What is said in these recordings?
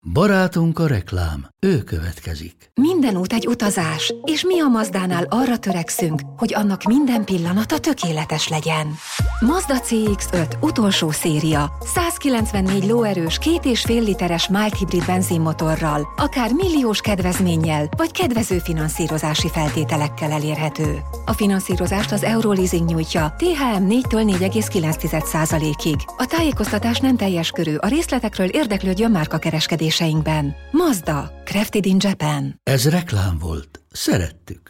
Barátunk a reklám, ő következik. Minden út egy utazás, és mi a Mazdánál arra törekszünk, hogy annak minden pillanata tökéletes legyen. Mazda CX-5 utolsó széria, 194 lóerős, 2,5 literes mild hibrid benzinmotorral, akár milliós kedvezménnyel, vagy kedvező finanszírozási feltételekkel elérhető. A finanszírozást az Euroleasing nyújtja, THM 4-től 4,9%-ig. A tájékoztatás nem teljes körű, a részletekről érdeklődjön márkakereskedéseinkben. Mazda, crafted in Japan. Ez reklám volt. Szerettük.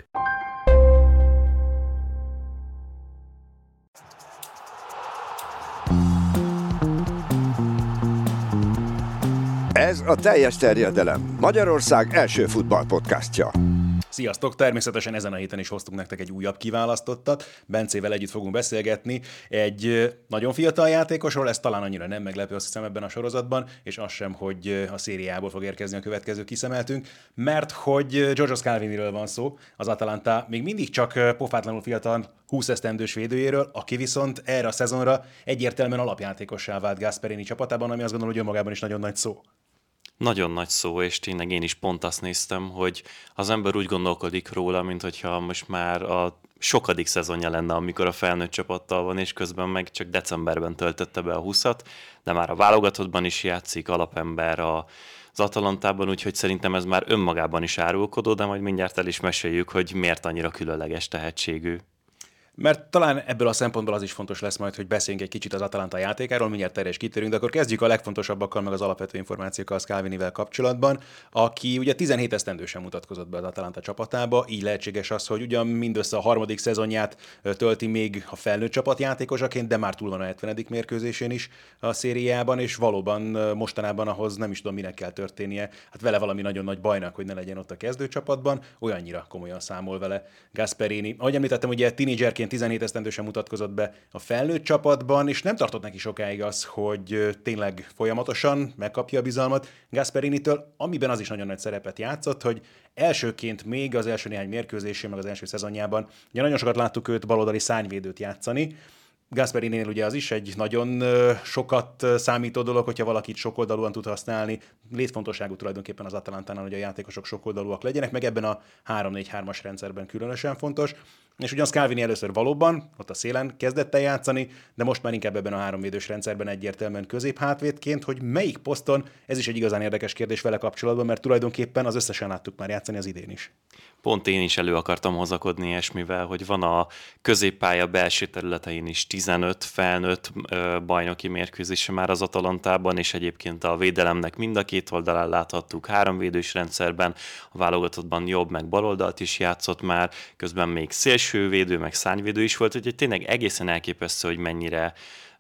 Ez a Teljes Terjedelem, Magyarország első futballpodcastja. Sziasztok! Természetesen ezen a héten is hoztunk nektek egy újabb kiválasztottat. Bencével együtt fogunk beszélgetni egy nagyon fiatal játékosról, ez talán annyira nem meglepő, azt hiszem, ebben a sorozatban, és az sem, hogy a szériából fog érkezni a következő kiszemeltünk, mert hogy Giorgio Scalviniről van szó, az Atalanta még mindig csak pofátlanul fiatal 20 esztendős védőjéről, aki viszont erre a szezonra egyértelműen alapjátékossá vált Gasperini csapatában, ami azt gondolom, hogy önmagában is nagyon nagy szó. Nagyon nagy szó, és tényleg én is pont azt néztem, hogy az ember úgy gondolkodik róla, mint hogyha most már a sokadik szezonja lenne, amikor a felnőtt csapattal van, és közben meg csak decemberben töltötte be a 20-at, de már a válogatottban is játszik, alapember az Atalantában, úgyhogy szerintem ez már önmagában is árulkodó, de majd mindjárt el is meséljük, hogy miért annyira különleges tehetségű. Mert talán ebből a szempontból az is fontos lesz majd, hogy beszéljünk egy kicsit az Atalanta játékáról, mindjárt erre is kitérünk, de akkor kezdjük a legfontosabbakkal, meg az alapvető információkkal Scalvinivel kapcsolatban, aki ugye 17 esztendősen mutatkozott be az Atalanta csapatába, így lehetséges az, hogy ugyan mindössze a harmadik szezonját tölti még a felnőtt csapat játékosaként, de már túl van a 70. mérkőzésén is a szériában, és valóban mostanában ahhoz nem is tudom, minek kell történnie, hát vele valami nagyon nagy bajnak, hogy ne legyen ott a kezdőcsapatban, olyannyira komolyan számol vele Gasperini. Ahogy említettem, ugye tínédzserként 17 esztendősen mutatkozott be a felnőtt csapatban, és nem tartott neki sokáig az, hogy tényleg folyamatosan megkapja a bizalmat Gasperinitől, amiben az is nagyon nagy szerepet játszott, hogy elsőként még az első néhány mérkőzésén, meg az első szezonjában, ugye nagyon sokat láttuk őt baloldali szárnyvédőt játszani. Gasperininél ugye az is egy nagyon sokat számító dolog, hogyha valakit sokoldalúan tud használni. Létfontosságú tulajdonképpen az Atalantánál, hogy a játékosok sokoldalúak legyenek, meg ebben a 3-4-3-as rendszerben különösen fontos. És ugyan Scalvini először valóban ott a szélen kezdett el játszani, de most már inkább ebben a háromvédős rendszerben egyértelműen középhátvédként, hogy melyik poszton, ez is egy igazán érdekes kérdés vele kapcsolatban, mert tulajdonképpen az összesen láttuk már játszani az idén is. Pont én is elő akartam hozakodni ilyesmivel, hogy van a középpálya belső területein is 15 felnőtt bajnoki mérkőzése már az Atalantában, és egyébként a védelemnek mind a két oldalán láthattuk háromvédős rendszerben, a válogatottban jobb meg baloldalt is játszott már, közben még szélsővédő, meg szárnyvédő is volt, úgyhogy tényleg egészen elképesztő, hogy mennyire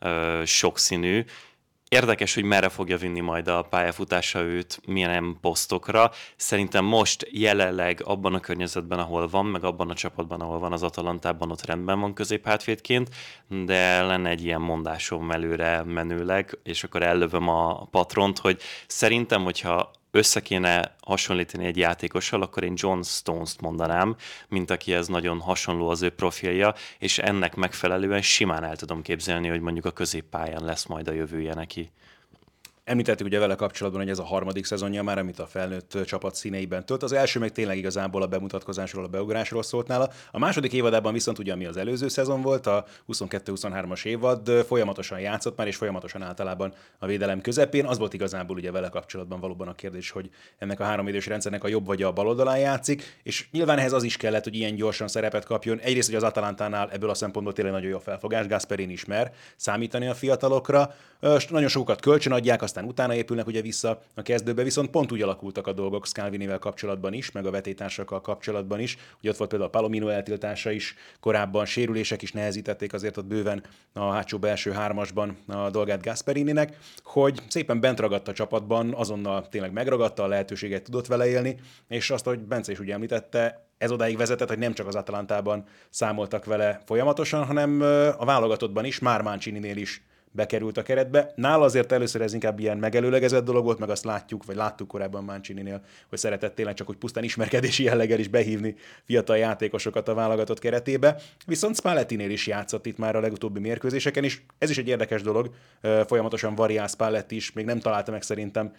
sokszínű. Érdekes, hogy merre fogja vinni majd a pályafutása őt, milyen posztokra. Szerintem most jelenleg abban a környezetben, ahol van, meg abban a csapatban, ahol van az Atalantában, ott rendben van középhátvédként, de lenne egy ilyen mondásom előre menőleg, és akkor ellövöm a patront, hogy szerintem, hogyha össze kéne hasonlítani egy játékossal, akkor én John Stones-t mondanám, mint akihez nagyon hasonló az ő profilja, és ennek megfelelően simán el tudom képzelni, hogy mondjuk a középpályán lesz majd a jövője neki. Említettük ugye vele kapcsolatban, hogy ez a harmadik szezonja már, amit a felnőtt csapat színeiben tölt. Az első meg tényleg igazából a bemutatkozásról, a beugrásról szólt nála. A második évadában viszont ugye, ami az előző szezon volt, a 22-23-as évad, folyamatosan játszott már, és folyamatosan általában a védelem közepén. Az volt igazából ugye vele kapcsolatban valóban a kérdés, hogy ennek a háromvédős rendszernek a jobb vagy a bal oldalán játszik, és nyilván ehhez az is kellett, hogy ilyen gyorsan szerepet kapjon. Egyrészt, hogy az Atalantánál ebből a szempontból tényleg nagyon jó a felfogás, Gasperini is mer számítani a fiatalokra. Nagyon sokat kölcsönadják, aztán utána épülnek ugye vissza a kezdőbe, viszont pont úgy alakultak a dolgok Scalvinivel kapcsolatban is, meg a vetétársakkal kapcsolatban is. Ugye ott volt például a Palomino eltiltása is, korábban sérülések is nehezítették azért ott bőven a hátsó belső hármasban a dolgát Gasperininek, hogy szépen bent ragadt a csapatban, azonnal tényleg megragadta, a lehetőséget tudott vele élni, és azt, ahogy Bence is ugye említette, ez odáig vezetett, hogy nem csak az Atalantában számoltak vele folyamatosan, hanem a válogatottban is, már Mancininél is bekerült a keretbe. Nála azért először ez inkább ilyen megelőlegezett dolog volt, meg azt látjuk, vagy láttuk korábban Mancininél, hogy szeretett tényleg csak úgy pusztán ismerkedési jelleggel is behívni fiatal játékosokat a válogatott keretébe. Viszont Spallettinél is játszott itt már a legutóbbi mérkőzéseken is. Ez is egy érdekes dolog, folyamatosan variál Spalletti is, még nem találta meg szerintem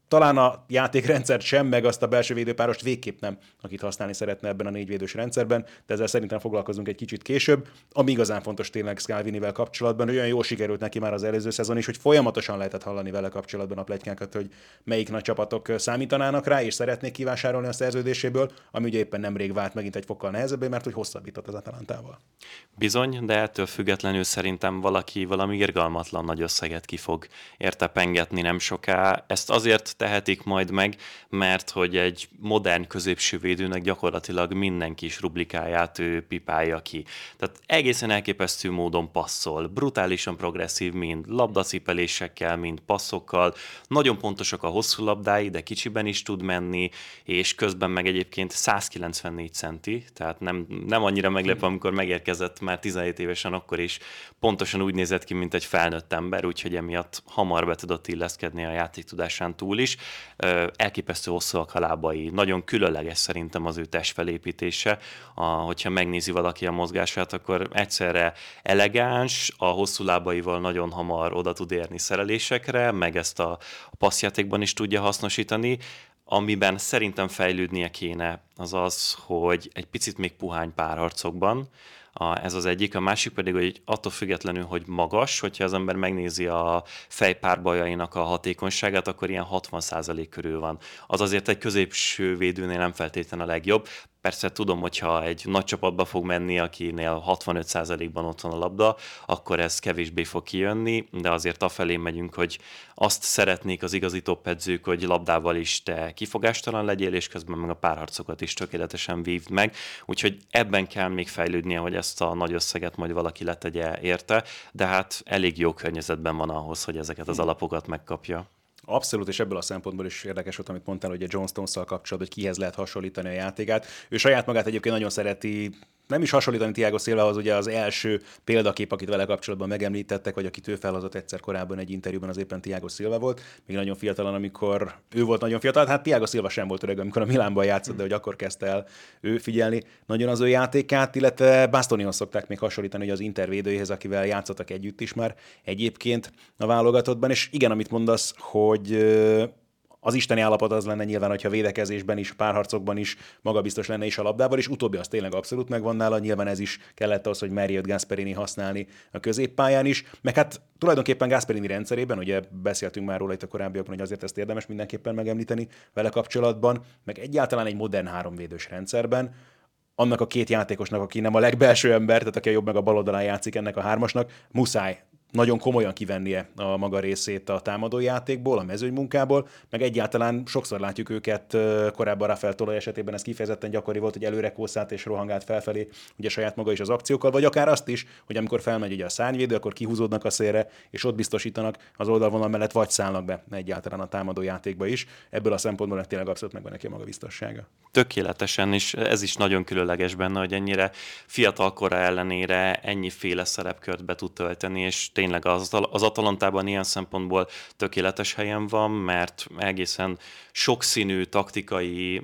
talán a játékrendszert sem, meg azt a belső védőpárost végképp nem, akit használni szeretne ebben a 4 védős rendszerben, de ezzel szerintem foglalkozunk egy kicsit később. Ami igazán fontos tényleg Scalvinivel kapcsolatban, hogy olyan jól sikerült neki már az előző szezon is, hogy folyamatosan lehetett hallani vele kapcsolatban a pletykákat, hogy melyik nagy csapatok számítanának rá, és szeretnék kivásárolni a szerződéséből, ami ugye éppen nemrég vált megint egy fokkal nehezebbé, mert hogy hosszabbított az Atalantával. Bizony, de ettől függetlenül szerintem valaki valami irgalmatlan nagy összeget ki fog érte pengetni nem soká. Ezt azért tehetik majd meg, mert hogy egy modern középső védőnek gyakorlatilag minden kis rublikáját ő pipálja ki. Tehát egészen elképesztő módon passzol, brutálisan progresszív, mind labdacipelésekkel, mind passzokkal, nagyon pontosak a hosszú labdái, de kicsiben is tud menni, és közben meg egyébként 194 centi, tehát nem annyira meglepő, amikor megérkezett már 17 évesen, akkor is pontosan úgy nézett ki, mint egy felnőtt ember, úgyhogy emiatt hamar be tudott illeszkedni a játéktudásán túl is. Elképesztő hosszúak a lábai, nagyon különleges szerintem az ő testfelépítése. Hogyha megnézi valaki a mozgását, akkor egyszerre elegáns, a hosszú lábaival nagyon hamar oda tud érni szerelésekre, meg ezt a passzjátékban is tudja hasznosítani. Amiben szerintem fejlődnie kéne, az az, hogy egy picit még puhány párharcokban, ez az egyik, a másik pedig, hogy attól függetlenül, hogy magas, hogyha az ember megnézi a fejpárbajainak a hatékonyságát, akkor ilyen 60% körül van. Az azért egy középső védőnél nem feltétlenül a legjobb. Persze tudom, hogyha egy nagy csapatba fog menni, akinél 65%-ban ott van a labda, akkor ez kevésbé fog kijönni, de azért afelé megyünk, hogy azt szeretnék az igazi top edzők, hogy labdával is te kifogástalan legyél, és közben meg a párharcokat is tökéletesen vívd meg. Úgyhogy ebben kell még fejlődnie, hogy ezt a nagy összeget majd valaki letegye érte, de hát elég jó környezetben van ahhoz, hogy ezeket az alapokat megkapja. Abszolút, és ebből a szempontból is érdekes volt, amit mondtál, hogy a John Stones-szal kapcsolatban, hogy kihez lehet hasonlítani a játékát. Ő saját magát egyébként nagyon szereti, nem is hasonlítani Thiago Silvahoz, ugye az első példakép, akit vele kapcsolatban megemlítettek, vagy akit ő felhozott egyszer korábban egy interjúban, az éppen Thiago Silva volt. Még nagyon fiatalan, amikor ő volt nagyon fiatal, hát Thiago Silva sem volt öreg, amikor a Milánban játszott, de hogy akkor kezdte el ő figyelni nagyon az ő játékát, illetve Bastonihoz szokták még hasonlítani, hogy az Inter védőjéhez, akivel játszottak együtt is már egyébként a válogatottban, és igen, amit mondasz, hogy az isteni állapot az lenne nyilván, hogyha védekezésben is, párharcokban is magabiztos lenne is a labdával, és utóbbi az tényleg abszolút megvan nála, nyilván ez is kellett az, hogy merje Gasperini használni a középpályán is, meg hát tulajdonképpen Gasperini rendszerében, ugye beszéltünk már róla itt a korábbiakban, hogy azért ezt érdemes mindenképpen megemlíteni vele kapcsolatban, meg egyáltalán egy modern háromvédős rendszerben, annak a két játékosnak, aki nem a legbelső ember, tehát aki a jobb meg a bal oldalán játszik ennek a hármasnak, muszáj nagyon komolyan kivennie a maga részét a támadójátékból, a mezőnymunkából, meg egyáltalán sokszor látjuk őket, korábban Rafael Tolaj esetében ez kifejezetten gyakori volt, hogy előre kószált és rohangált felfelé, ugye saját maga is az akciókkal, vagy akár azt is, hogy amikor felmegy ugye a szárnyvédő, akkor kihúzódnak a szélre, és ott biztosítanak az oldalvonal mellett, vagy szállnak be egyáltalán a támadójátékba is. Ebből a szempontból tényleg abszolút megvan neki a magabiztossága. Tökéletesen, és ez is nagyon különleges benne, hogy ennyire fiatal kora ellenére ennyiféle szerepkört be tud tölteni, és tényleg az Atalantában ilyen szempontból tökéletes helyen van, mert egészen sokszínű taktikai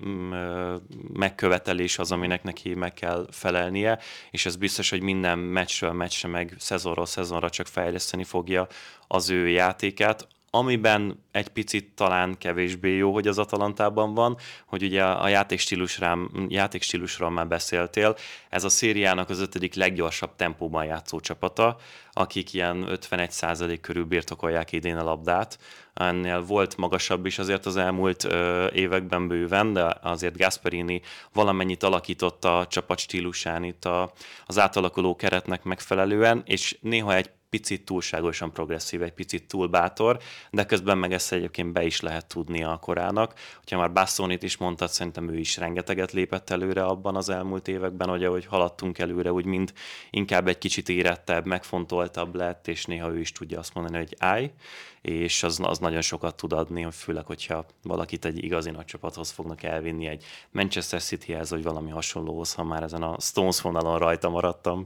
megkövetelés az, aminek neki meg kell felelnie, és ez biztos, hogy minden meccsről meccsre, meg szezonról szezonra csak fejleszteni fogja az ő játékát. Amiben egy picit talán kevésbé jó, hogy az Atalantában van, hogy ugye a játékstílusról már beszéltél, ez a szériának az 5. leggyorsabb tempóban játszó csapata, akik ilyen 51% körül birtokolják idén a labdát. Ennél volt magasabb is azért az elmúlt években bőven, de azért Gasperini valamennyit alakította a csapat stílusán itt az átalakuló keretnek megfelelően, és néha egy picit túlságosan progresszív, egy picit túl bátor, de közben meg ezt egyébként be is lehet tudni a korának. Hogyha már Bastonit is mondtad, szerintem ő is rengeteget lépett előre abban az elmúlt években, hogy ahogy haladtunk előre, úgy mind inkább egy kicsit érettebb, megfontoltabb lett, és néha ő is tudja azt mondani, hogy állj, és az nagyon sokat tud adni, főleg, hogyha valakit egy igazi nagy csapathoz fognak elvinni, egy Manchester Cityhez, vagy valami hasonlóhoz, ha már ezen a Stones vonalon rajta maradtam.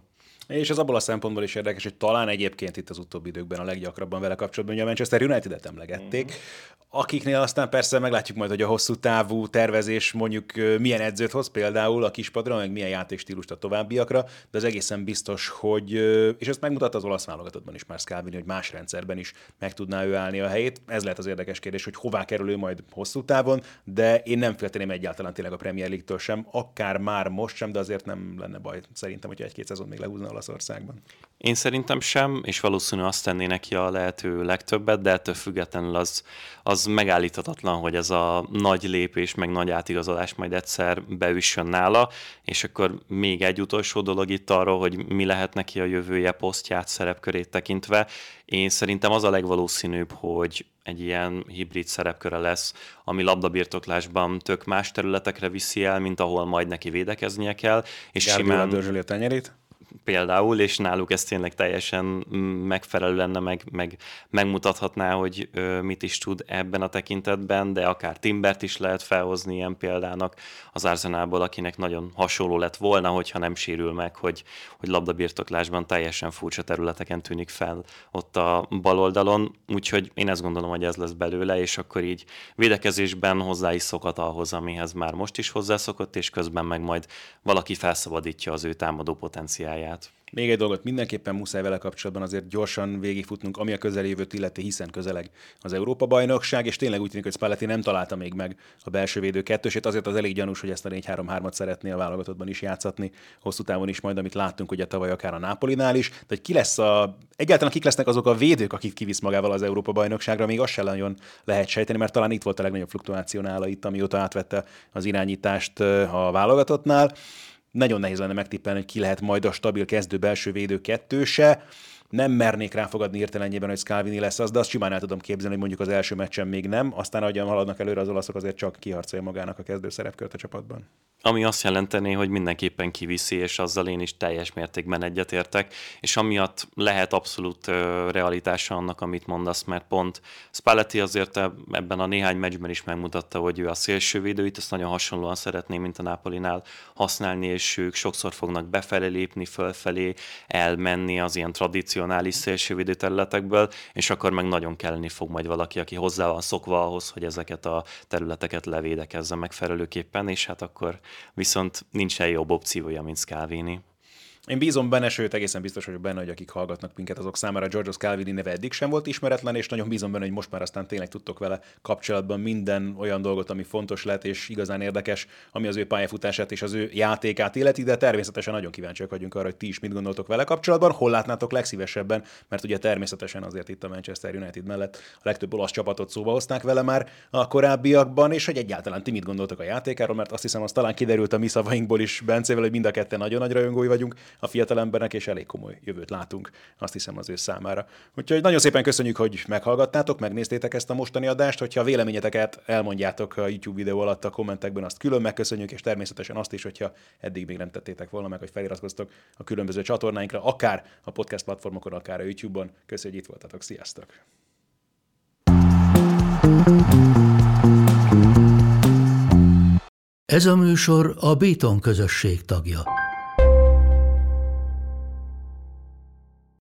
És ez abból a szempontból is érdekes, hogy talán egyébként itt az utóbbi időkben a leggyakrabban vele kapcsolatban, hogy a Manchester United-et emlegették, akiknél aztán persze meglátjuk majd, hogy a hosszú távú tervezés mondjuk milyen edzőt hoz például a kispadra, meg milyen játékstílust a továbbiakra, de az egészen biztos, hogy, és ezt megmutatta az olasz válogatottban is már Scalvini, hogy más rendszerben is meg tudná ő állni a helyét. Ez lehet az érdekes kérdés, hogy hová kerül ő majd hosszú távon, de én nem félteném egyáltalán tényleg a Premier League-től sem, akár már most sem, de azért nem lenne baj szerintem, hogyha egy-két szezon még lehúzna Olaszországban. Én szerintem sem, és valószínűleg azt tenné neki a lehető legtöbbet, de ettől függetlenül az megállíthatatlan, hogy ez a nagy lépés, meg nagy átigazolás majd egyszer beüssön nála, és akkor még egy utolsó dolog itt arról, hogy mi lehet neki a jövője, posztját, szerepkörét tekintve. Én szerintem az a legvalószínűbb, hogy egy ilyen hibrid szerepköre lesz, ami labdabirtoklásban tök más területekre viszi el, mint ahol majd neki védekeznie kell. És Guardiola dörzsöli a tenyerét. Például, és náluk ez tényleg teljesen megfelelő lenne, meg megmutathatná, hogy mit is tud ebben a tekintetben, de akár Timbert is lehet felhozni ilyen példának az Arsenalból, akinek nagyon hasonló lett volna, hogyha nem sérül meg, hogy labdabirtoklásban teljesen furcsa területeken tűnik fel ott a bal oldalon, úgyhogy én ezt gondolom, hogy ez lesz belőle, és akkor így védekezésben hozzá is szokhat ahhoz, amihez már most is hozzászokott, és közben meg majd valaki felszabadítja az ő támadó potenciáját. Még egy dolgot mindenképpen muszáj vele kapcsolatban azért gyorsan végigfutnunk, ami a közeljövőt illeti, hiszen közeleg az Európa-bajnokság, és tényleg úgy tűnik, hogy Spalletti nem találta még meg a belső védő kettősét, azért az elég gyanús, hogy ezt a 4-3-3-at szeretné a válogatottban is játszatni, hosszú távon is majd, amit láttunk ugye tavaly akár a Napolinál is, de hogy egyáltalán kik lesznek azok a védők, akik kivisz magával az Európa-bajnokságra, még azt sem nagyon lehet sejteni, mert talán itt volt a legnagyobb fluktuáció nála itt, amióta átvette az irányítást a válogatottnál. Nagyon nehéz lenne megtippelni, hogy ki lehet majd a stabil kezdő belső védő kettőse. Nem mernék ráfogadni hirtelenjében, hogy Scalvini lesz az, de azt simán el tudom képzelni, hogy mondjuk az első meccsen még nem. Aztán, ahogyan haladnak előre az olaszok, azért csak kiharcolja magának a kezdő szerepkört a csapatban. Ami azt jelenteni, hogy mindenképpen kiviszi, és azzal én is teljes mértékben egyetértek, és amiatt lehet abszolút realitása annak, amit mondasz, mert pont Spalletti azért ebben a néhány meccsben is megmutatta, hogy ő a szélsővédőit, ezt nagyon hasonlóan szeretné, mint a Napolinál használni, és ők sokszor fognak befelé lépni, fölfelé, elmenni az ilyen tradicionális szélsővédő területekből, és akkor meg nagyon kelleni fog majd valaki, aki hozzá van szokva ahhoz, hogy ezeket a területeket levédekezze megfelelőképpen, és hát akkor viszont nincsen jobb opciója, mint Scalvini. Én bízom benne, sőt egészen biztos vagyok benne, hogy akik hallgatnak minket, azok számára Giorgio Scalvini neve eddig sem volt ismeretlen, és nagyon bízom benne, hogy most már aztán tényleg tudtok vele kapcsolatban minden olyan dolgot, ami fontos lett, és igazán érdekes, ami az ő pályafutását és az ő játékát illeti, de természetesen nagyon kíváncsiak vagyunk arra, hogy ti is mit gondoltok vele kapcsolatban, hol látnátok legszívesebben, mert ugye természetesen azért itt a Manchester United mellett a legtöbb olasz csapatot szóba hozták vele már a korábbiakban, és hogy egyáltalán ti mit gondoltok a játékáról, mert azt hiszem, az talán kiderült a mi szavainkból is Bencével, hogy mind a ketten nagyon nagy rajongói vagyunk a fiatal embernek, és elég komoly jövőt látunk, azt hiszem, az ő számára. Úgyhogy nagyon szépen köszönjük, hogy meghallgattátok, megnéztétek ezt a mostani adást, hogyha a véleményeteket elmondjátok a YouTube videó alatt a kommentekben, azt külön megköszönjük, és természetesen azt is, hogyha eddig még nem tettétek volna meg, hogy feliratkoztok a különböző csatornáinkra, akár a podcast platformokon, akár a YouTube-on. Köszönjük, hogy itt voltatok, sziasztok! Ez a műsor a Béton közösség tagja.